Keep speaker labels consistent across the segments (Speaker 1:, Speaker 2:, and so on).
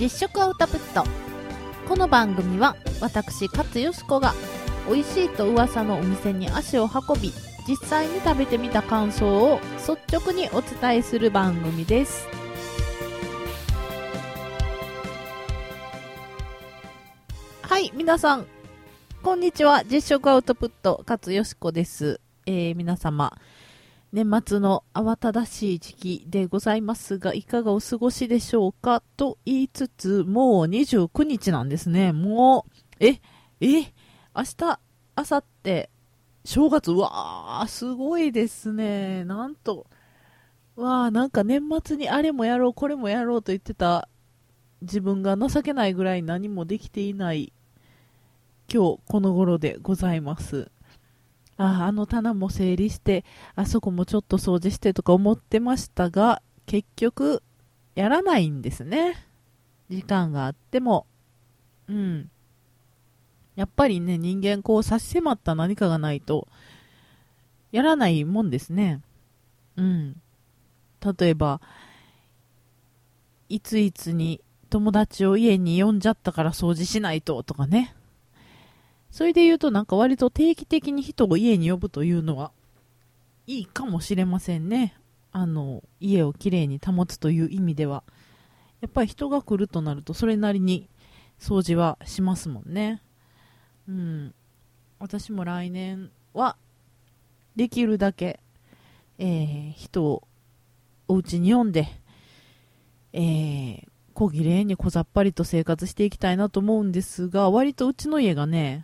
Speaker 1: 実食アウトプット。この番組は私勝よしこが美味しいと噂のお店に足を運び、実際に食べてみた感想を率直にお伝えする番組です。はい、皆さんこんにちは。実食アウトプット勝よしこです。皆様年末の慌ただしい時期でございますが、いかがお過ごしでしょうかと言いつつ、もう29日なんですね。もう明日明後日正月。わーすごいですね。なんとなんか年末にあれもやろうこれもやろうと言ってた自分が情けないぐらい何もできていない今日この頃でございます。あの棚も整理して、あそこもちょっと掃除してとか思ってましたが、結局やらないんですね。時間があっても。やっぱりね、人間こう差し迫った何かがないとやらないもんですね。例えばいついつに友達を家に呼んじゃったから掃除しないととかね。それで言うとなんか割と定期的に人を家に呼ぶというのはいいかもしれませんね。家をきれいに保つという意味ではやっぱり人が来るとなるとそれなりに掃除はしますもんね。私も来年はできるだけ、人をお家に呼んで、小綺麗に小ざっぱりと生活していきたいなと思うんですが、割とうちの家がね、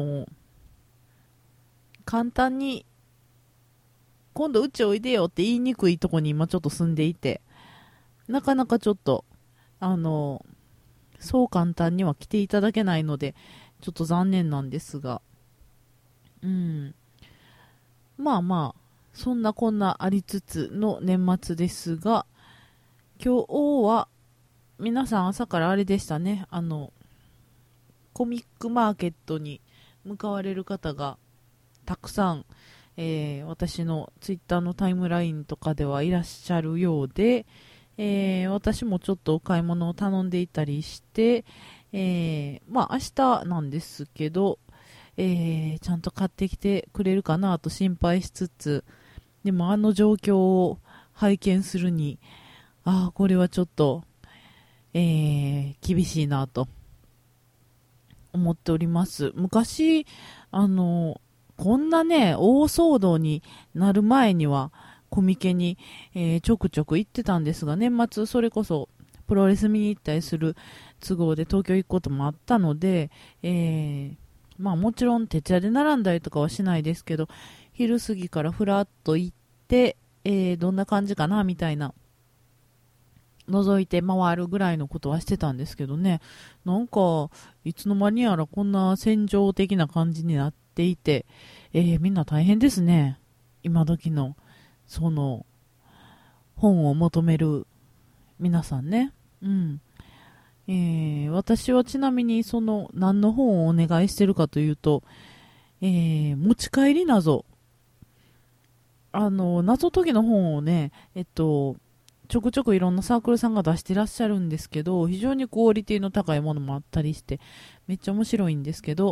Speaker 1: 簡単に今度うちおいでよって言いにくいとこに今ちょっと住んでいて、なかなかちょっとそう簡単には来ていただけないのでちょっと残念なんですが、まあまあそんなこんなありつつの年末ですが、今日は皆さん朝からあれでしたね。コミックマーケットに向かわれる方がたくさん、私のツイッターのタイムラインとかではいらっしゃるようで、私もちょっとお買い物を頼んでいたりして、明日なんですけど、ちゃんと買ってきてくれるかなと心配しつつ、でも状況を拝見するにこれはちょっと、厳しいなと思っております。昔こんなね大騒動になる前にはコミケに、ちょくちょく行ってたんですが、年末それこそプロレス見に行ったりする都合で東京行くこともあったので、もちろん徹夜で並んだりとかはしないですけど、昼過ぎからふらっと行って、どんな感じかなみたいな覗いて回るぐらいのことはしてたんですけどね、なんかいつの間にやらこんな戦場的な感じになっていて、みんな大変ですね。今時のその本を求める皆さんね。私はちなみにその何の本をお願いしてるかというと、持ち帰り謎謎解きの本をね、ちょくちょくいろんなサークルさんが出してらっしゃるんですけど、非常にクオリティの高いものもあったりしてめっちゃ面白いんですけど、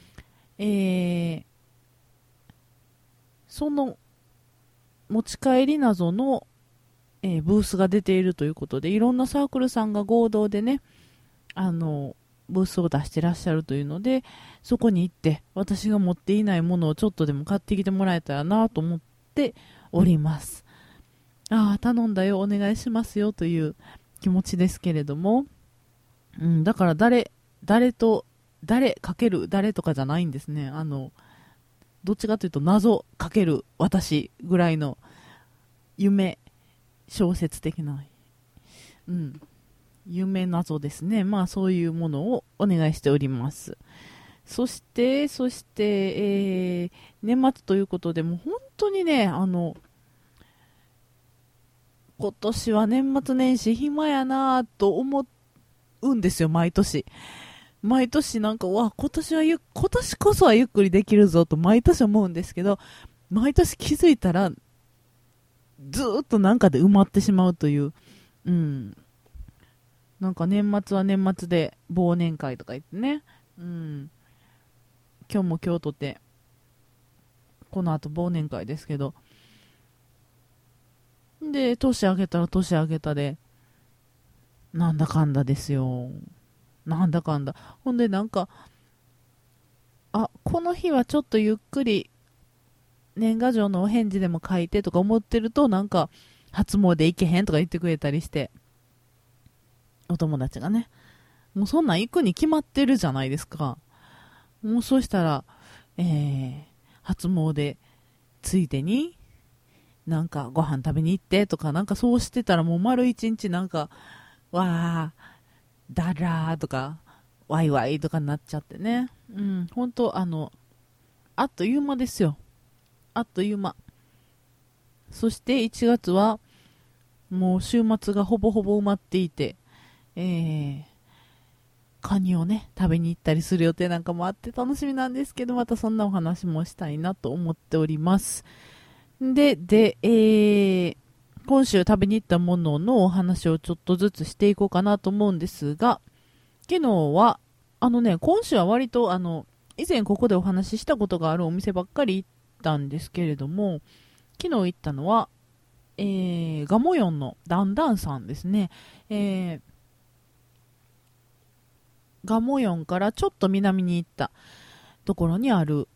Speaker 1: その持ち帰り謎の、ブースが出ているということで、いろんなサークルさんが合同でねブースを出してらっしゃるというので、そこに行って私が持っていないものをちょっとでも買ってきてもらえたらなと思っております。頼んだよお願いしますよという気持ちですけれども、だから誰かける誰とかじゃないんですね。どっちかというと謎かける私ぐらいの夢小説的な、夢謎ですね。そういうものをお願いしております。そして、年末ということでもう本当にね今年は年末年始暇やなと思うんですよ。毎年なんか今年こそはゆっくりできるぞと毎年思うんですけど、毎年気づいたらずーっとなんかで埋まってしまうという、 なんか年末は年末で忘年会とか言ってね。うん。今日も今日とて、この後忘年会ですけど。で、年明けたら年明けたで、なんだかんだですよ。なんだかんだ。ほんでなんか、あ、この日はちょっとゆっくり年賀状のお返事でも書いてとか思ってると、なんか、初詣行けへんとか言ってくれたりして、お友達がね。もうそんなん行くに決まってるじゃないですか。もうそうしたら、初詣ついでに、なんかご飯食べに行ってとか、なんかそうしてたらもう丸一日なんか、わー、だらーとか、ワイワイとかになっちゃってね。うん、ほんと、あっという間ですよ。あっという間。そして1月は、もう週末がほぼほぼ埋まっていて、えー、カニをね、食べに行ったりする予定なんかもあって楽しみなんですけど、またそんなお話もしたいなと思っております。で、今週食べに行ったもののお話をちょっとずつしていこうかなと思うんですが、昨日は、今週は割と、以前ここでお話ししたことがあるお店ばっかり行ったんですけれども、昨日行ったのは、ガモヨンのダンダンさんですね。ガモヨンからちょっと南に行ったところにある、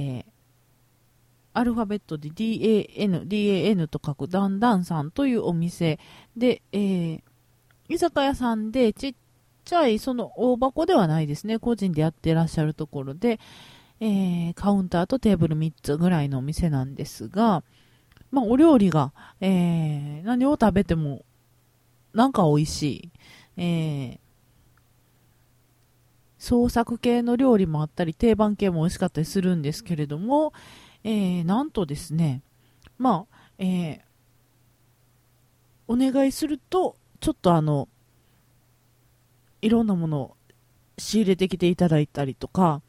Speaker 1: アルファベットで DAN と書くダンダンさんというお店で、居酒屋さんでちっちゃい、その大箱ではないですね。個人でやってらっしゃるところで、カウンターとテーブル3つぐらいのお店なんですが、まあ、お料理が、何を食べても、なんか美味しい。創作系の料理もあったり、定番系も美味しかったりするんですけれども、なんとですね、まあ、お願いすると、ちょっといろんなものを仕入れてきていただいたりとか、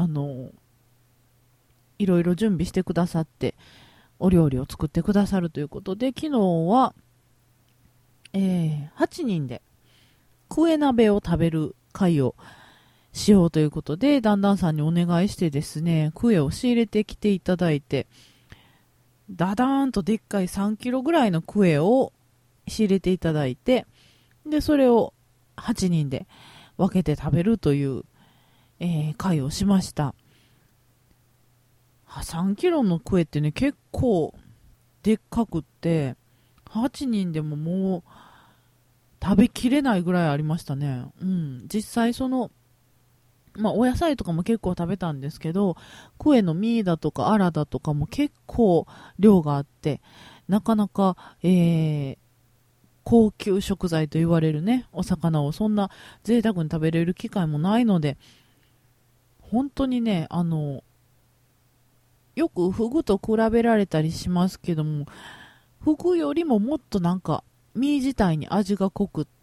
Speaker 1: いろいろ準備してくださって、お料理を作ってくださるということで、昨日は、8人でクエ鍋を食べる会をしようということで、だんだんさんにお願いしてですね、クエを仕入れてきていただいて、ダダーンとでっかい3キロぐらいのクエを仕入れていただいて、で、それを8人で分けて食べるという、会をしました。3キロのクエってね、結構でっかくって、8人でももう食べきれないぐらいありましたね。うん。実際まあ、お野菜とかも結構食べたんですけど、クエのミだとかアラだとかも結構量があって、なかなか、高級食材と言われるね、お魚をそんな贅沢に食べれる機会もないので、本当にね、よくフグと比べられたりしますけども、フグよりももっとなんか、身自体に味が濃くって、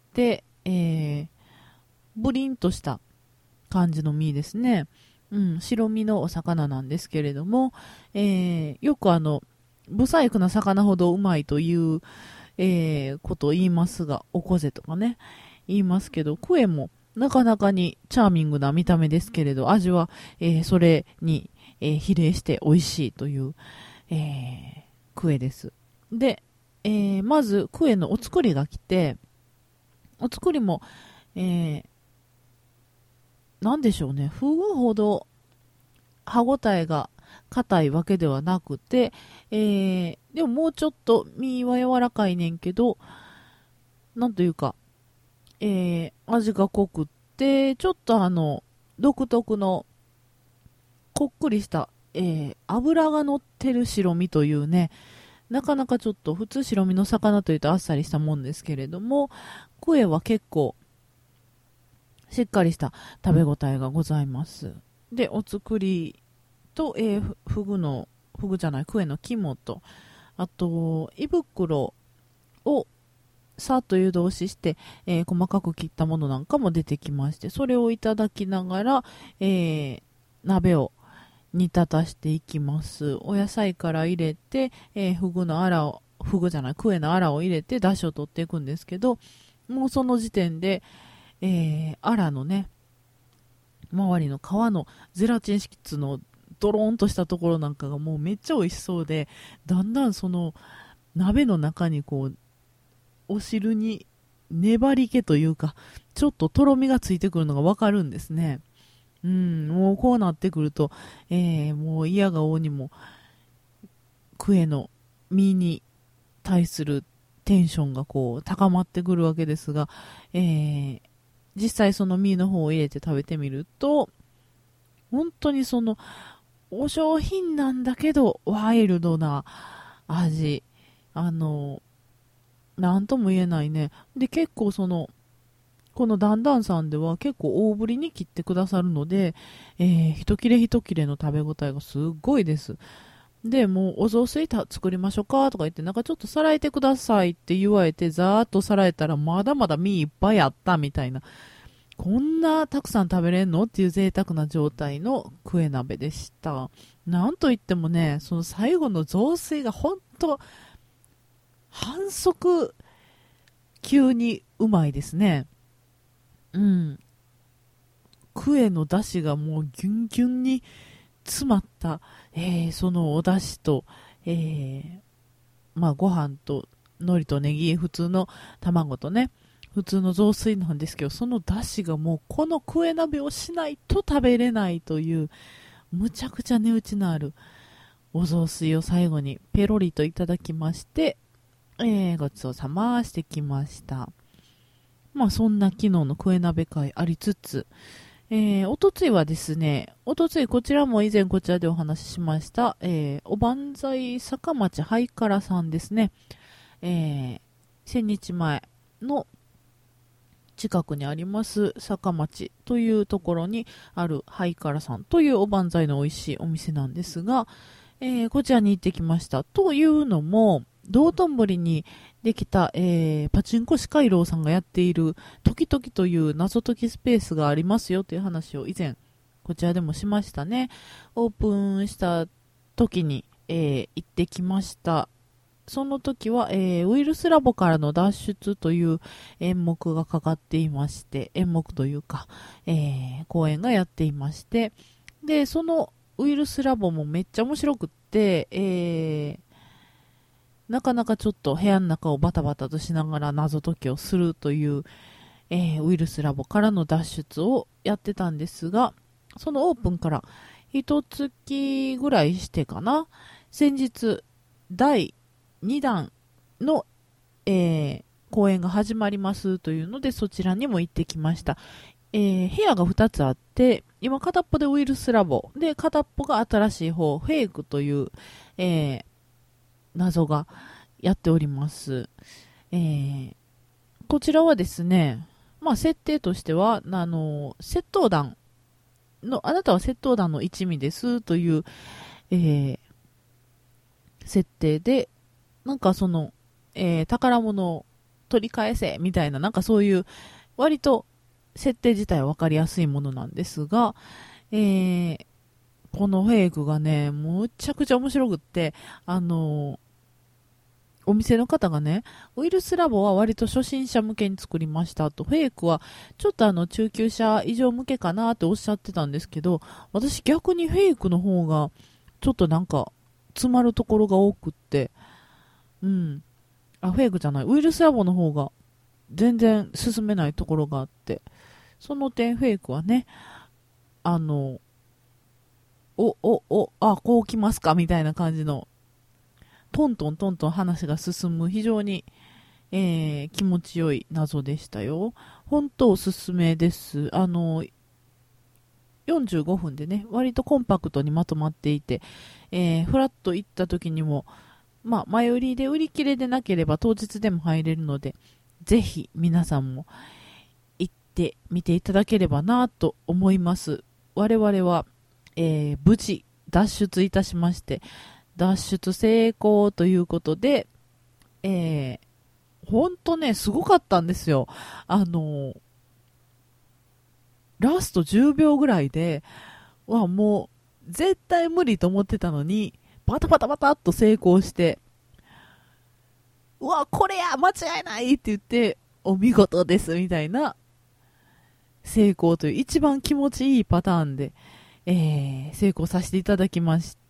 Speaker 1: ブリンとした感じの身ですね。うん、白身のお魚なんですけれども、よくブサイクな魚ほどうまいという、ことを言いますが、おこぜとかね、言いますけど、クエもなかなかにチャーミングな見た目ですけれど、味は、それに、比例して美味しいという、クエです。で、まずクエのお作りが来て、お作りも、なんでしょうね、フグほど歯ごたえが硬いわけではなくて、でももうちょっと身は柔らかいねんけど、なんというか、味が濃くって、ちょっと独特のこっくりした、脂が乗ってる白身というね、なかなかちょっと普通白身の魚というとあっさりしたもんですけれども、クエは結構しっかりした食べ応えがございます。で、お作りと、フグじゃない、クエの肝と、あと、胃袋をさっと湯通しして、細かく切ったものなんかも出てきまして、それをいただきながら、鍋を煮立たしていきます。お野菜から入れて、フグじゃない、クエのアラを入れて、出汁を取っていくんですけど、 もうその時点で、アラのね、周りの皮のゼラチン質のドローンとしたところなんかがもうめっちゃ美味しそうで、だんだんその鍋の中にこう、お汁に粘り気というか、ちょっととろみがついてくるのがわかるんですね。もうこうなってくると、もう嫌がおうにも、クエの身に対するテンションがこう高まってくるわけですが、実際その身の方を入れて食べてみると、本当にそのお上品なんだけどワイルドな味、なんとも言えないね。で、結構このダンダンさんでは結構大ぶりに切ってくださるので、一切れ一切れの食べ応えがすっごいです。で、もうお雑炊作りましょうかとか言って、なんかちょっとさらえてくださいって言われて、ざーっとさらえたらまだまだ身いっぱいあったみたいな。こんなたくさん食べれんのっていう贅沢な状態のクエ鍋でした。なんといってもね、その最後の雑炊がほんと反則級にうまいですね。うん。クエの出汁がもうギュンギュンに詰まった、そのお出汁と、まあご飯と海苔とネギ、普通の卵とね、普通の雑炊なんですけど、その出汁がもうこのクエ鍋をしないと食べれないという、むちゃくちゃ値打ちのあるお雑炊を最後にペロリといただきまして、ごちそうさましてきました。まあそんな昨日のクエ鍋会ありつつ、おとついはですね、おとついこちらも以前こちらでお話ししました、おばんざい坂町ハイカラさんですね。千日前の近くにあります坂町というところにあるハイカラさんというおばんざいの美味しいお店なんですが、こちらに行ってきました。というのも、道頓堀にできた、パチンコシカイロウさんがやっているトキトキという謎解きスペースがありますよという話を以前こちらでもしましたね。オープンした時に、行ってきました。その時は、ウイルスラボからの脱出という演目がかかっていまして、演目というか、公演がやっていまして、で、そのウイルスラボもめっちゃ面白くって、なかなかちょっと部屋の中をバタバタとしながら謎解きをするという、ウイルスラボからの脱出をやってたんですが、そのオープンから一月ぐらいしてかな、先日第2弾の、公演が始まりますというので、そちらにも行ってきました。部屋が2つあって、今片っぽでウイルスラボで、片っぽが新しい方、フェイクという、謎がやっております。こちらはですね、まあ設定としては、窃盗団の、あなたは窃盗団の一味ですという、設定で、なんか宝物を取り返せみたいな、なんかそういう、割と設定自体は分かりやすいものなんですが、このフェイクがね、むちゃくちゃ面白くって、お店の方がね、ウイルスラボは割と初心者向けに作りましたと、フェイクはちょっと中級者以上向けかなっておっしゃってたんですけど、私逆にフェイクの方がちょっとなんか詰まるところが多くって、フェイクじゃない、ウイルスラボの方が全然進めないところがあって、その点フェイクはね、こう来ますかみたいな感じの、トントントントン話が進む非常に、気持ちよい謎でしたよ。本当おすすめです。45分でね、割とコンパクトにまとまっていて、フラッと行った時にも、まあ、前売りで売り切れでなければ当日でも入れるので、ぜひ皆さんも行ってみていただければなと思います。我々は、無事脱出いたしまして、脱出成功ということで、ほんとね、すごかったんですよ。ラスト10秒ぐらいで、もう、絶対無理と思ってたのに、バタバタバタっと成功して、これや間違いないって言って、 お見事ですみたいな成功という一番気持ちいいパターンで、成功させていただきまして、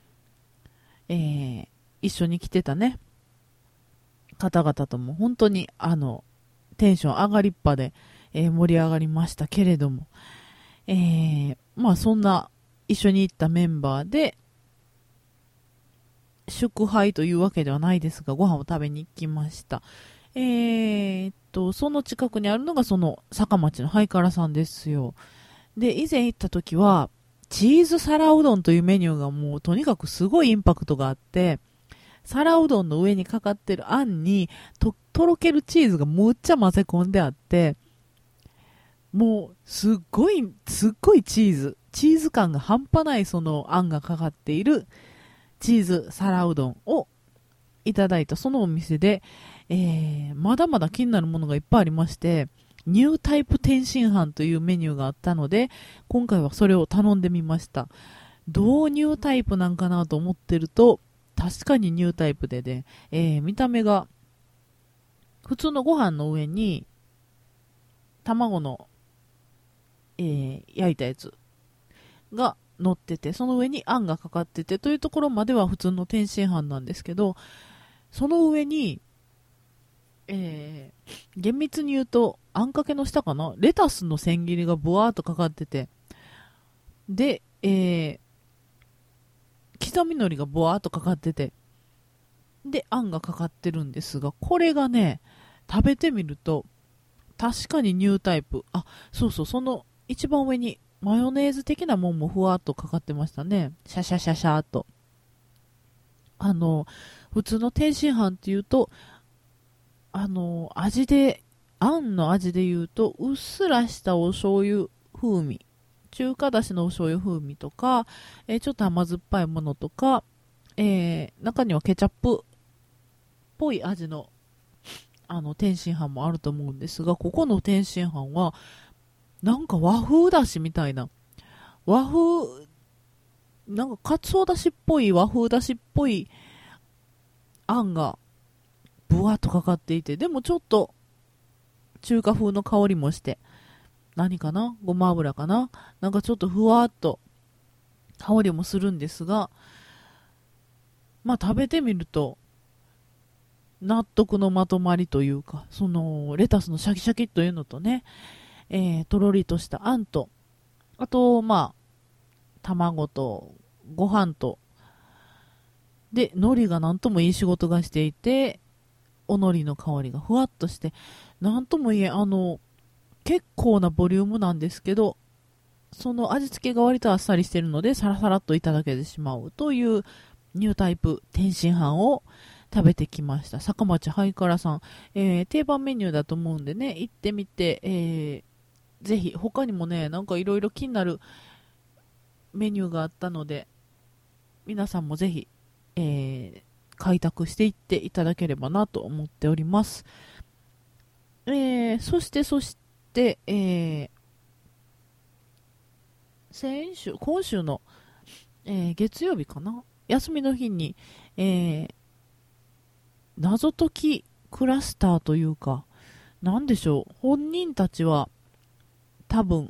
Speaker 1: 一緒に来てたね方々とも本当にテンション上がりっぱで、盛り上がりましたけれども、まあそんな一緒に行ったメンバーで祝杯というわけではないですが、ご飯を食べに行きました。その近くにあるのがその坂町のハイカラさんですよ。で、以前行った時は、チーズ皿うどんというメニューがもうとにかくすごいインパクトがあって、皿うどんの上にかかってるあんにとろけるチーズがむっちゃ混ぜ込んであって、もうすっごいチーズ感が半端ないそのあんがかかっているチーズ皿うどんをいただいたそのお店で、まだまだ気になるものがいっぱいありまして、ニュータイプ天津飯というメニューがあったので、今回はそれを頼んでみました。どうニュータイプなんかなと思ってると、確かにニュータイプでね、見た目が普通のご飯の上に卵の、焼いたやつが乗ってて、その上にあんがかかっててというところまでは普通の天津飯なんですけど、その上に、厳密に言うとあんかけの下かな、レタスの千切りがブワーっとかかってて、で、刻み海苔がブワーっとかかってて、であんがかかってるんですが、これがね食べてみると確かにニュータイプ。あ、そうそう、その一番上にマヨネーズ的なもんもふわっとかかってましたね。シャシャシャシャーっと。普通の天津飯っていうと、味で、あんの味で言うと、うっすらしたお醤油風味。中華だしのお醤油風味とか、ちょっと甘酸っぱいものとか、中にはケチャップっぽい味の天津飯もあると思うんですが、ここの天津飯はなんか和風だしみたいな、和風、なんかかつおだしっぽい和風だしっぽいあんがぶわっとかかっていて、でもちょっと中華風の香りもして、何かな、ごま油かな、なんかちょっとふわっと香りもするんですが、まあ食べてみると納得のまとまりというか、そのレタスのシャキシャキというのとね、とろりとしたあんと、あとまあ卵とご飯とで海苔がなんともいい仕事がしていて、お海苔の香りがふわっとして、なんともいえ結構なボリュームなんですけど、その味付けが割とあっさりしてるのでサラサラっといただけてしまうというニュータイプ天津飯を食べてきました。坂町ハイカラさん、定番メニューだと思うんでね、行ってみて、ぜひ他にもね、なんかいろいろ気になるメニューがあったので、皆さんもぜひ、開拓していっていただければなと思っております。そして、今週の、月曜日かな、休みの日に、謎解きクラスターというか、なんでしょう、本人たちは多分、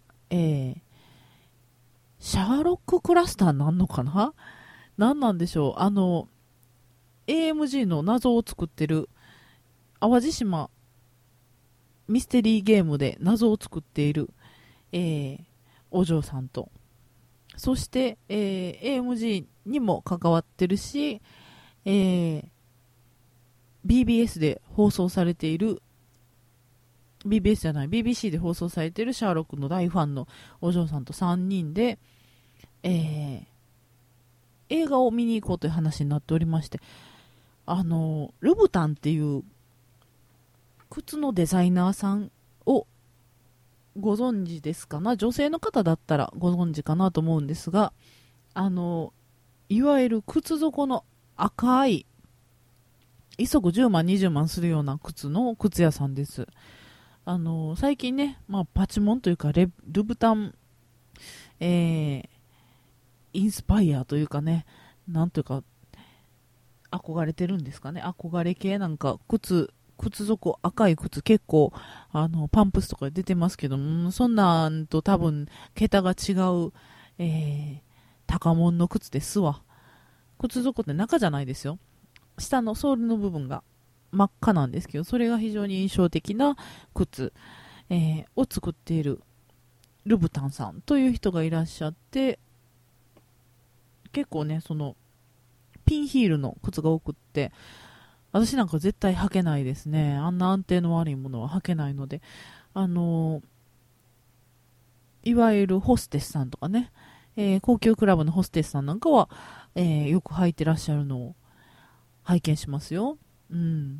Speaker 1: シャーロッククラスターなんのかな、なんなんでしょう、AMG の謎を作ってる淡路島ミステリーゲームで謎を作っている、お嬢さんと、そして、AMG にも関わってるし、BBS で放送されている BBS じゃない BBC で放送されているシャーロックの大ファンのお嬢さんと3人で、映画を見に行こうという話になっておりまして、ルブタンっていう靴のデザイナーさんをご存知ですかな、女性の方だったらご存知かなと思うんですが、いわゆる靴底の赤い一足10万20万するような靴の靴屋さんです。最近ね、まあ、パチモンというかルブタン、インスパイアというかね、なんというか憧れてるんですかね、憧れ系なんか靴靴底、赤い靴結構、パンプスとか出てますけども、そんなんと多分、桁が違う、高門の靴ですわ。靴底って中じゃないですよ。下のソールの部分が真っ赤なんですけど、それが非常に印象的な靴、を作っているルブタンさんという人がいらっしゃって、結構ね、その、ピンヒールの靴が多くって、私なんか絶対履けないですね。あんな安定の悪いものは履けないので、いわゆるホステスさんとかね、高級クラブのホステスさんなんかは、よく履いてらっしゃるのを拝見しますよ。うん。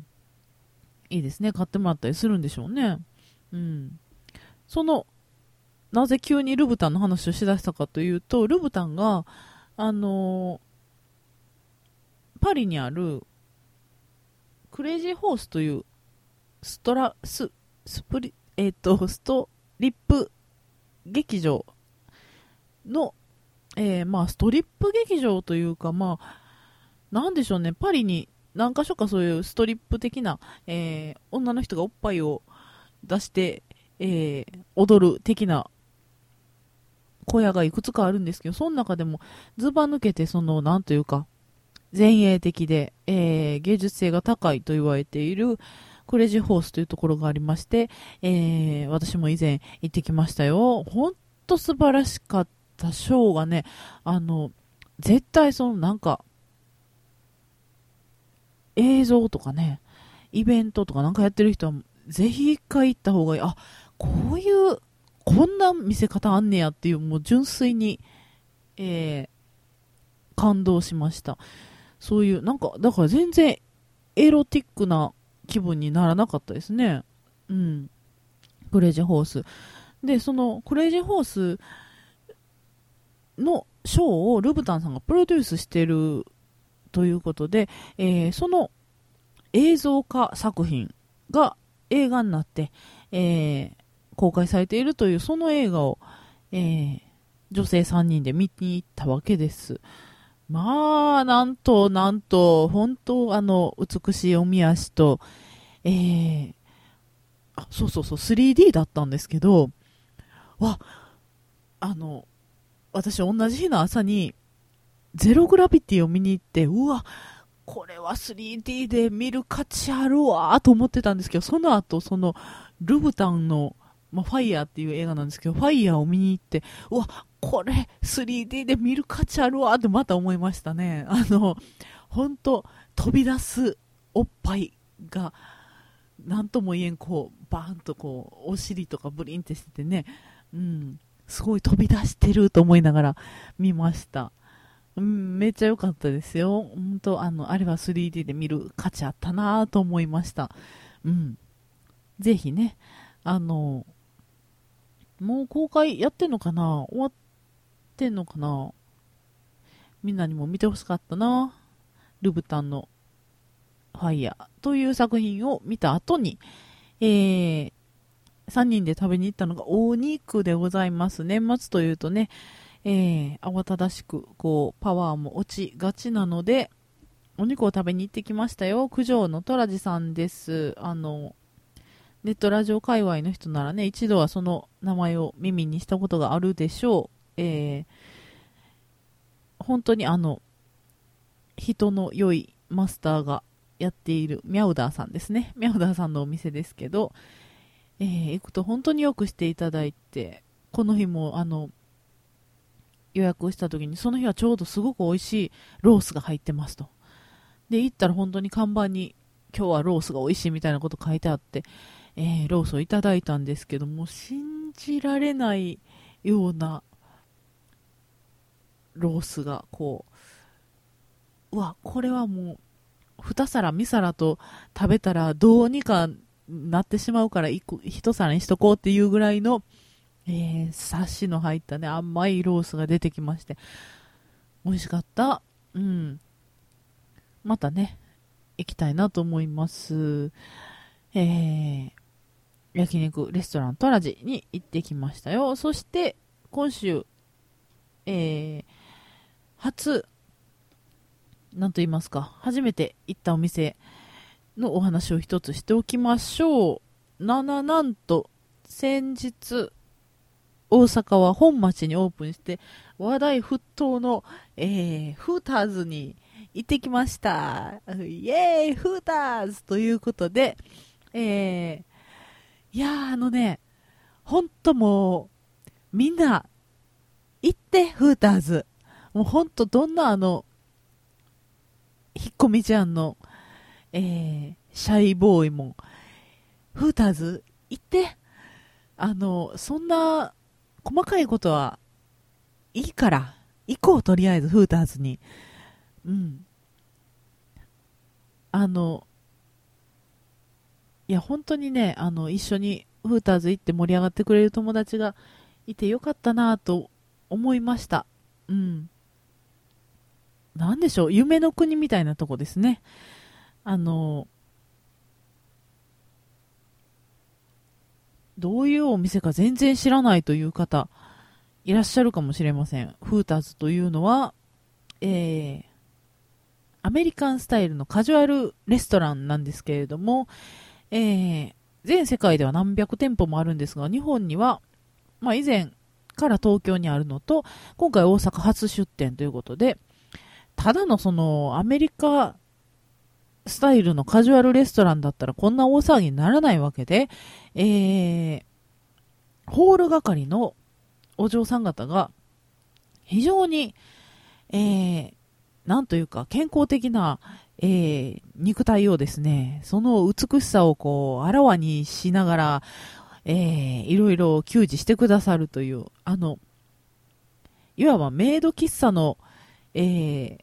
Speaker 1: いいですね。買ってもらったりするんでしょうね。うん。その、なぜ急にルブタンの話をしだしたかというと、ルブタンが、あのパリにあるクレイジーホースというストラ、ス、スプリ、ストリップ劇場の、まあ、ストリップ劇場というか、まあ、なんでしょうね、パリに何か所かそういうストリップ的な、女の人がおっぱいを出して、踊る的な小屋がいくつかあるんですけど、その中でもずば抜けて、その、なんというか、前衛的で、芸術性が高いと言われているクレイジーホースというところがありまして、私も以前行ってきましたよ。ほんと素晴らしかったショーがね、絶対そのなんか、映像とかね、イベントとかなんかやってる人は、ぜひ一回行った方がいい。あ、こういう、こんな見せ方あんねやっていう、もう純粋に、え感動しました。そういう、なんか、だから全然エロティックな気分にならなかったですね。うん。クレイジーホース。で、そのクレイジーホースのショーをルブタンさんがプロデュースしているということで、その映像化作品が映画になって、公開されているというその映画を、女性3人で見に行ったわけです。まあ、なんと、本当、美しいおみ足と、そうそうそう、3D だったんですけど、わ、あの、私同じ日の朝に、ゼログラビティを見に行って、うわ、これは 3D で見る価値あるわと思ってたんですけど、その後、その、ルブタンの、まあ、ファイヤーっていう映画なんですけど、ファイヤーを見に行って、うわ、これ 3D で見る価値あるわってまた思いましたね。本当飛び出すおっぱいが、なんとも言えん、こう、バーンとこう、お尻とかブリンってしててね、うん、すごい飛び出してると思いながら見ました。うん、めっちゃ良かったですよ。本当あれは 3D で見る価値あったなと思いました。うん。ぜひね、もう公開やってんのかな、終わってんのかな、みんなにも見てほしかったな。ルブタンのファイヤーという作品を見た後に、3人で食べに行ったのがお肉でございます。年末というとね、慌ただしく、こう、パワーも落ちがちなので、お肉を食べに行ってきましたよ。九条のトラジさんです。ネットラジオ界隈の人ならね、一度はその名前を耳にしたことがあるでしょう。本当に人の良いマスターがやっているミャウダーさんですね。ミャウダーさんのお店ですけど、行くと本当によくしていただいて、この日も予約をした時に、その日はちょうどすごく美味しいロースが入ってますと。で、行ったら本当に看板に今日はロースが美味しいみたいなこと書いてあって、ロースをいただいたんですけども、信じられないようなロースがこう、うわ、これはもう2皿3皿と食べたらどうにかなってしまうから1皿にしとこうっていうぐらいの、サシの入ったね甘いロースが出てきまして、美味しかった。うん、またね行きたいなと思います。焼肉レストラントラジに行ってきましたよ。そして今週、初なんと言いますか、初めて行ったお店のお話を一つしておきましょう。なんと、先日、大阪は本町にオープンして、話題沸騰の、フーターズに行ってきました。イエーイフーターズということで、いやーほんともう、みんな、行って、フーターズ。もうほんと、どんな引っ込みちゃんの、シャイボーイも、フーターズ、行って、そんな、細かいことはいいから、行こう、とりあえず、フーターズに。うん。いや、本当にね、一緒にフーターズ行って盛り上がってくれる友達がいてよかったなと思いました。うん。なんでしょう、夢の国みたいなとこですね。あの、どういうお店か全然知らないという方、いらっしゃるかもしれません。フーターズというのは、えー、アメリカンスタイルのカジュアルレストランなんですけれども、全世界では何百店舗もあるんですが、日本には、まあ、以前から東京にあるのと、今回大阪初出店ということで、ただのそのアメリカスタイルのカジュアルレストランだったらこんな大騒ぎにならないわけで、ホール係のお嬢さん方が非常に、なんというか健康的な、肉体をですね、その美しさをこう、あらわにしながら、いろいろ給仕してくださるという、いわばメイド喫茶の、えー、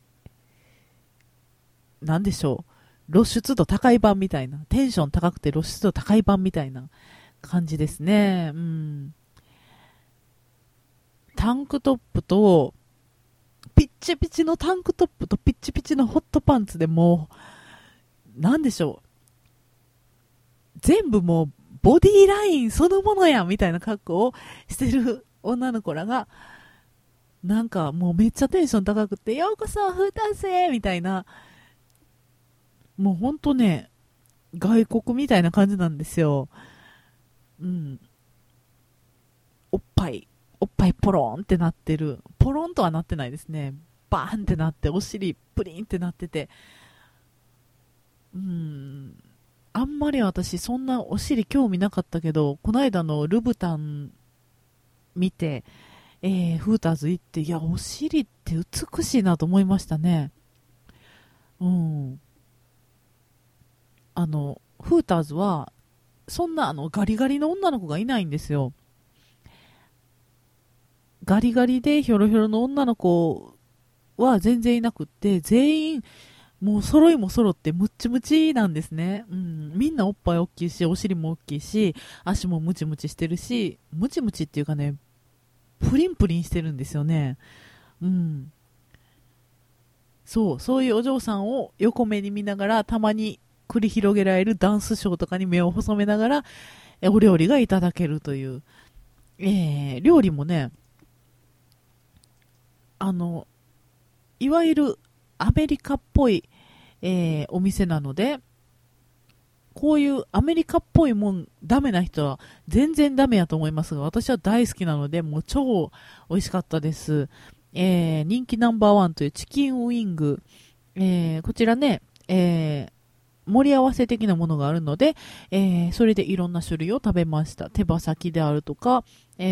Speaker 1: なんでしょう、露出度高い版みたいな、テンション高くて露出度高い版みたいな感じですね。うん。タンクトップと、ピッチピチのタンクトップとピッチピチのホットパンツでもう、なんでしょう、全部もう、ボディーラインそのものやみたいな格好をしてる女の子らが、なんかもうめっちゃテンション高くて、ようこそ、フーターズへみたいな、もうほんとね、外国みたいな感じなんですよ。うん。おっぱい、おっぱいポロンってなってる。ポロンとはなってないですね。バーンってなって、お尻プリンってなってて。うん。あんまり私そんなお尻興味なかったけど、この間のルブタン見て、フーターズ行って、いや、お尻って美しいなと思いましたね。うん。フーターズは、そんなガリガリの女の子がいないんですよ。ガリガリでヒョロヒョロの女の子は全然いなくって、全員、もう揃いも揃ってムッチムチなんですね。うん。みんなおっぱい大きいし、お尻も大きいし、足もムチムチしてるし、ムチムチっていうかね、プリンプリンしてるんですよね。うん。そういうお嬢さんを横目に見ながら、たまに繰り広げられるダンスショーとかに目を細めながら、お料理がいただけるという。料理もね、あの、いわゆるアメリカっぽい、お店なので、こういうアメリカっぽいもんダメな人は全然ダメやと思いますが、私は大好きなので、もう超美味しかったです。人気ナンバーワンというチキンウィング。こちらね、盛り合わせ的なものがあるので、それでいろんな種類を食べました。手羽先であるとか、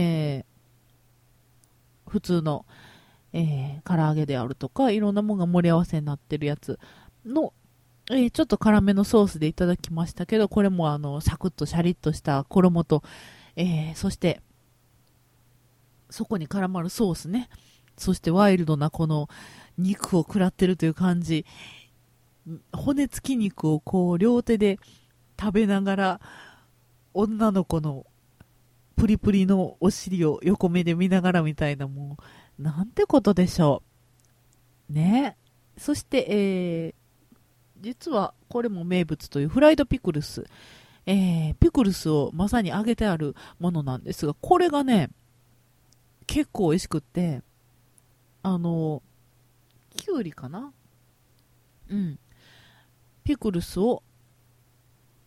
Speaker 1: 普通の、唐揚げであるとか、いろんなものが盛り合わせになってるやつの、ちょっと辛めのソースでいただきましたけど、これもサクッとシャリッとした衣と、そして、そこに絡まるソースね。そしてワイルドなこの肉を食らってるという感じ。骨付き肉をこう両手で食べながら、女の子のプリプリのお尻を横目で見ながらみたいな、もう、なんてことでしょう。ね。そして、実はこれも名物というフライドピクルス。ピクルスをまさに揚げてあるものなんですが、これがね、結構美味しくって、きゅうりかな、うん。ピクルスを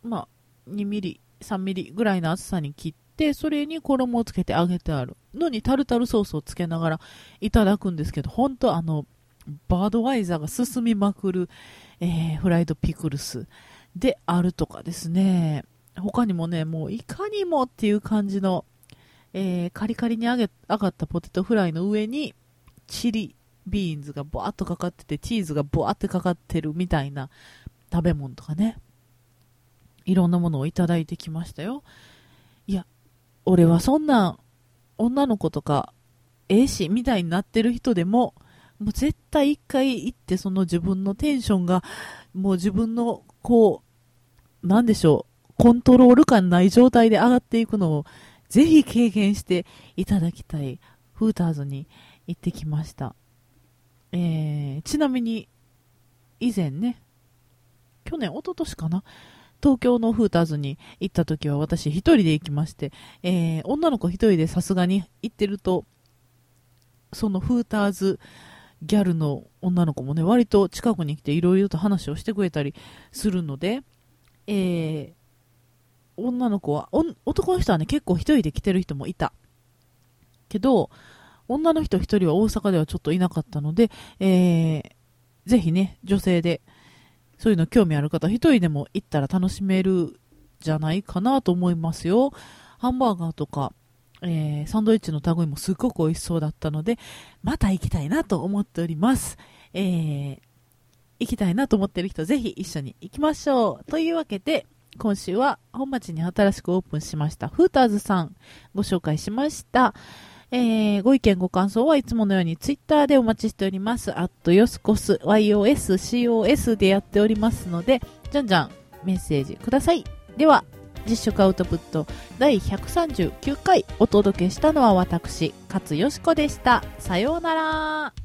Speaker 1: まあ、2ミリ、3ミリぐらいの厚さに切って、それに衣をつけて揚げてあるのにタルタルソースをつけながらいただくんですけど、本当バードワイザーが進みまくる、フライドピクルスであるとかですね。他にもね、もういかにもっていう感じの、カリカリに揚がったポテトフライの上にチリビーンズがボワッとかかってて、チーズがボワッてかかってるみたいな食べ物とかね、いろんなものをいただいてきましたよ。いや、俺はそんな女の子とかしみたいになってる人でも、もう絶対一回行って、その自分のテンションがもう自分のなんでしょう、コントロール感ない状態で上がっていくのをぜひ経験していただきたいフーターズに行ってきました。ちなみに以前ね、去年一昨年かな、東京のフーターズに行った時は私一人で行きまして、女の子一人でさすがに行ってると、そのフーターズギャルの女の子もね、割と近くに来ていろいろと話をしてくれたりするので、女の子は、男の人はね、結構一人で来てる人もいたけど、女の人一人は大阪ではちょっといなかったので、ぜひね、女性でそういうの興味ある方、一人でも行ったら楽しめるじゃないかなと思いますよ。ハンバーガーとか、サンドイッチの類もすっごく美味しそうだったので、また行きたいなと思っております。行きたいなと思ってる人、ぜひ一緒に行きましょう。というわけで、今週は本町に新しくオープンしましたフーターズさんご紹介しました。ご意見ご感想はいつものようにツイッターでお待ちしております。@yoscos YOSCOS でやっておりますので、じゃんじゃんメッセージください。では、実食アウトプット第139回お届けしたのは私、勝よしこでした。さようなら。